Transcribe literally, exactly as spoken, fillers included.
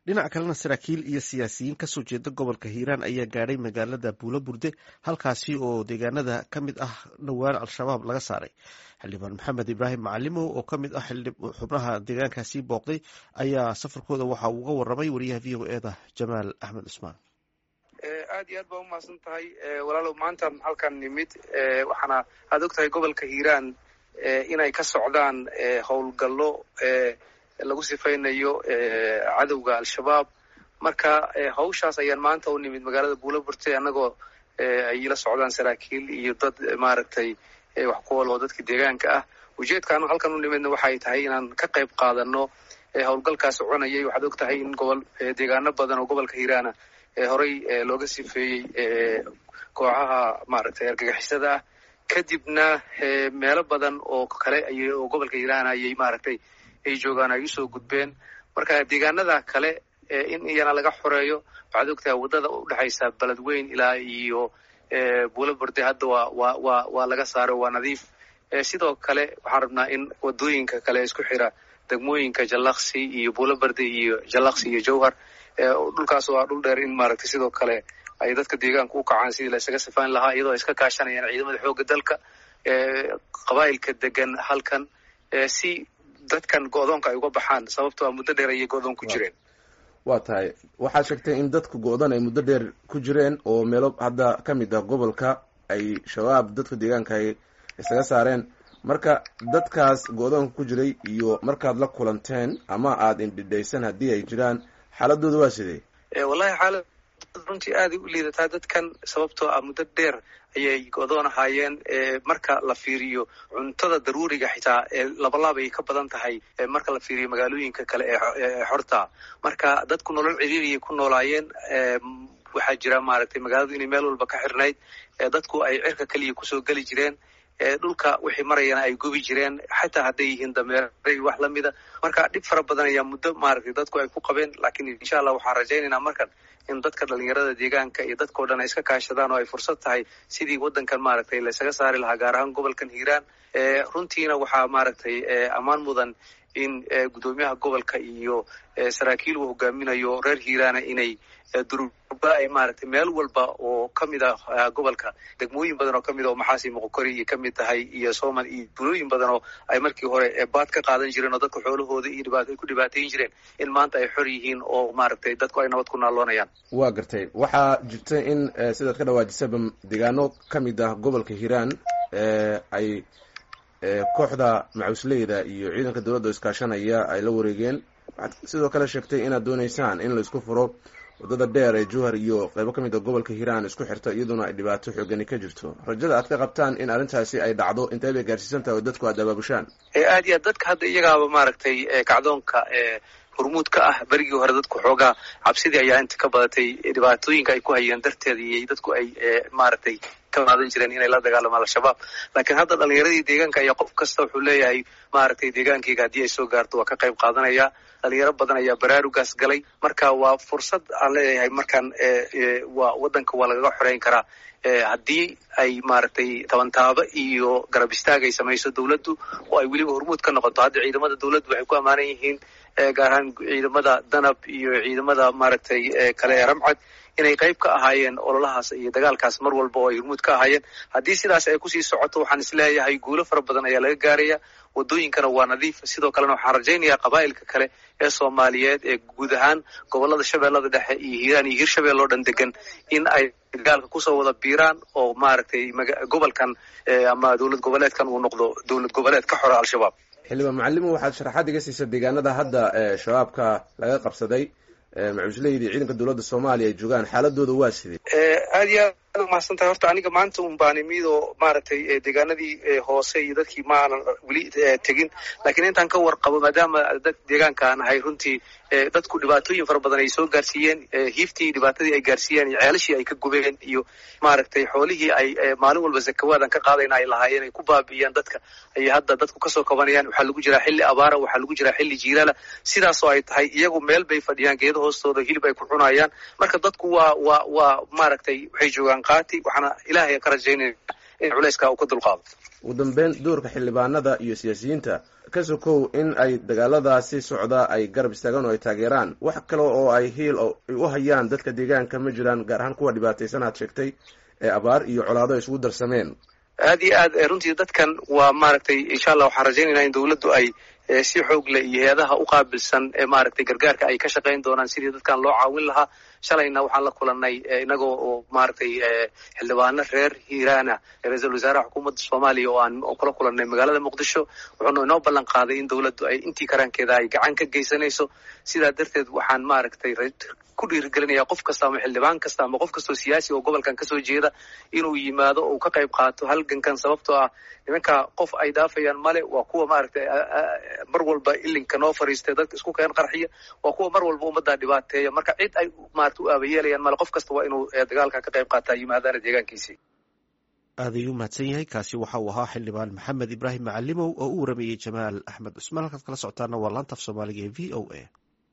dhinaca kalena saraakiil iyo siyaasiyiin kasoo jeeda gobolka hiiraan ayaa gaadhay magaalada buulo burde halkaasi oo deegaanada ka mid ah dhowaan al-shabaab laga saaray. xildhibaan maxamed ibraahim macalimow oo ka mid ah xubnaha deegaankaasi booqday ayaa safarkooda waxa uu uga waramay wariyaha v o eda jamaal axmed cusmaan. aad iyo aad baa umahadsan tahay walaalow, maanta halkan nimid waxaana aad og tahay gobolka hiiraan inay ka socdaan howlgallo lagu sifaynayo cadowga al-shabaab. marka hawshaas ayaan maanta u nimid magaalada buulo burte annagoo ay la socdaan saraakiil iyo dad maaragtay wax ku wal oo dadka deegaanka ah. ujeedkaan halkan u nimidna waxay tahay inaan ka qayb qaadano howlgalkaas soconayay. waxaad og tahay in gobol deegaano badan oo gobolka hiiraana horey looga sifeeyey kooxaha maaragtay argagixisada ah, kadibna meelo badan oo kale ay oo gobolka hiiraan ayay maaragtay ay joogaan ay usoo gudbeen. marka deegaanada kale in iyana laga xoreeyo. waxaad og tahay waddada u dhexaysa beledweyn ilaa iyo buulo burde hadda waa waa waa waa laga saaro, waa nadiif. sidoo kale waxaan rabnaa in waddooyinka kale isku xira degmooyinka jallaqsi iyo buulo burde iyo jallaqsi iyo jowhar, dhulkaas waa dhul dheer, in maaragtay sidoo kale ay dadka deegaanka u kacaan sidii la isaga sifayn lahaa, iyadoo iska kaashanayaan ciidamada xoogga dalka qabaa'ilka degan halkan si dadkan go'doonka ay uga baxaan, sababtoo ah muddo dheer ayay go'doon ku jireen. waa tahay waxaad sheegtay in dadka go'doon ay muddo dheer ku jireen oo meelo hadda ka mid ah gobolka ay shabaab dadka deegaanka ay isaga saareen. marka dadkaas go'doonka ku jiray iyo markaad la kulanteen ama aad indhidhaysan haddii ay jiraan, xaaladooda waa sidee? wallahi xaalad runtii aaday u liidataa dadkan, sababtoo ah muddo dheer ayay go'doon ahaayeen. marka la fiiriyo cuntada daruuriga xitaa labalaab ay ka badan tahay marka la fiiriyo magaalooyinka kale ee xorta. marka dadku nolol ciriiriyay ku noolaayeen. waxaa jira maaragtay magaaladu inay meel walba ka xirnayd, dadku ay cirka keliya kusoo geli jireen, dhulka wixii marayana ay gubi jireen, xataa hadday yihiin dameeray wax lamida. marka dhib fara badan ayaa muddo maaragtay dadku ay ku qabeen. laakiin insha allah waxaan rajaynaynaa markan in dadka dhalinyarada deegaanka iyo dadkao dhan ay iska kaashadaan oo ay fursad tahay sidii waddankan maaragtay la isaga saari lahaa, gaar ahaan gobolkan hiiraan. runtiina waxaa maaragtay ammaan mudan in guddoomiyaha gobolka iyo saraakiil uu hogaaminayo reer hiiraana inay durba ay maaragtay meel walba oo ka mid ah gobolka, degmooyin badan oo ka mid ah oo maxaasi moqokori iyo ka mid tahay iyo soomal iyo bulooyin badan oo ay markii hore baad ka qaadan jireen oo dadka xoolahooda iyo dhibaat ay ku dhibaatayn jireen, in maanta ay xor yihiin oo maaragtay dadku ay nabad ku naaloonayaan. waa gartay. waxaa jirta in sidaad ka dhawaajisaba deegaano ka mid ah gobolka hiiraan ay kooxda macusleyda iyo ciidanka dowladda iskaashanaya ay la wareegeen. waxaad sidoo kale sheegtay inaad doonaysaan in la isku furo waddada dheer ee jowhar iyo qaybo ka mid a gobolka hiiraan isku xirta, iyaduna ay dhibaato xoogani ka jirto. rajada aad ka qabtaan in arrintaasi ay dhacdo intee bay gaarsiisan tahay oo dadku aad abaabushaan? aad iyo aad dadka hadda iyagaaba maaragtay kacdoonka hormuud ka ah. berigii hore dadku xoogaa cabsidii ayaa inta ka badatay, dhibaatooyinka ay ku hayeen darteeda iyo dadku ay maaragtay ka qaadan jireen inay la dagaalamaan al-shabaab. laakiin hadda dhalinyaradii deegaanka ayaa qof kasta wuxuu leeyahay maaragtay deegaankayga haddii ay soo gaarto waa ka qayb qaadanaya. dhalinyaro badan ayaa baraarugaas galay. marka waa fursad aan leeyahay markaan waa waddanka waa lagaga xoreyn karaa haddii ay maaragtay tabantaabo iyo garab istaag ay samayso dawladdu oo ay weliba hormuud ka noqoto. hadda ciidamada dawladdu waxay ku ammaanan yihiin, gaar ahaan ciidamada danab iyo ciidamada maaragtay kale ee ramcad, inay qayb ka ahaayeen ololahaas iyo dagaalkaas mar walba oo ay hormuud ka ahaayeen. haddii sidaas ay kusii socoto waxaan isleeyahay guulo fara badan ayaa laga gaaraya. waddooyinkana waa nadiif. sidoo kalena waxaan rajaynayaa qabaa'ilka kale ee soomaaliyeed ee guud ahaan gobolada shabeellada dhexe iyo hiiraan iyo hirshabelle oo dhan degan in ay dagaalka kusoo wada biiraan oo maaragtay gobolkan ama dowlad goboleedkan uu noqdo dowlad goboleed ka xora al-shabaab. xildhibaan macalimow, waxaad sharaxaad iga siisa deegaanada hadda shabaabka laga qabsaday macusleyda ciidanka dowladda soomaaliya ay joogaan, xaaladooda waa sidee? aad iyo aad umahadsan tahay. horta aniga maanta un baan imid oo maaragtay deegaanadii hoose iyo dadkii ma aanan weli tegin, laakiin intaan ka warqabo maadaama dad deegaanka aan ahay, runtii dadku dhibaatooyin fara badan ay soo gaarsiiyeen. hiiftii dhibaatadii ay gaarsiiyeen iyo ceelashii ay ka gubeen iyo maaragtay xoolihii ay maalin walba zakawaadan ka qaadayna ay lahaayeen ay ku baabi'iyeen dadka ayay hadda dadku kasoo kabanayaan. waxaa lagu jiraa xilli abaara, waxaa lagu jiraa xilli jiilaala. sidaasoo ay tahay iyagu meel bay fadhiyaan, geedo hoostooda hilib ay ku cunayaan. marka dadku waa waa waa maaragtay waxay joogaan qaati. waxaana ilaahay ka rajaynaya in culayska uu ka dulqaado. ugu dambeyn doorka xildhibaanada iyo siyaasiyiinta ka sokow in ay dagaaladaasi socda ay garab istaagaan oo ay taageeraan, wax kale oo ay hiil u hayaan dadka deegaanka ma jiraan, gaar ahaan kuwa dhibaataysan aad sheegtay ee abaar iyo colaado ay isugu darsameen? aad iyo aad runtii dadkan waa maaragtay insha allah waxaan rajaynaynaa in dawladdu ay si xoog leh iyo hay-adaha u qaabilsan ee maaragtay gargaarka ay ka shaqayn doonaan sidii dadkan loo caawin lahaa. shalayna waxaan la kulanay inagoo oo maaragtay xildhibaano reer hiiraan ah ra-iisul wasaaraha xukuumadda soomaaliya oo aan kula kulanay magaalada muqdisho, wuxuuna inoo ballan qaaday in dawladdu ay intii karaankeeda ay gacan ka geysanayso. sidaa darteed waxaan maaragtay ku dhiirigelinayaa qof kasta ama xildhibaan kasta ama qof kastoo siyaasi oo gobolkan kasoo jeeda inuu yimaado oo ka qayb qaato halgankan, sababtoo ah nimanka qof ay dhaafayaan male. waa kuwa maaragtay mar walba ilinka noo fariistay, dadka isku keen qarxiya, waa kuwa mar walba ummaddaa dhibaateeya. marka cid ay maaragtay u aabayeelayaan male, qof kasta waa inuu dagaalka ka qayb qaataa yimaadaana deegaankiisii. aad ayuu mahadsan yahay. kaasi waxa uu ahaa xildhibaan maxamed ibraahim macalimow oo u waramayey jamaal axmed cusmaan. halkaad kala socotaana waa laanta af soomaaliga ee v o a.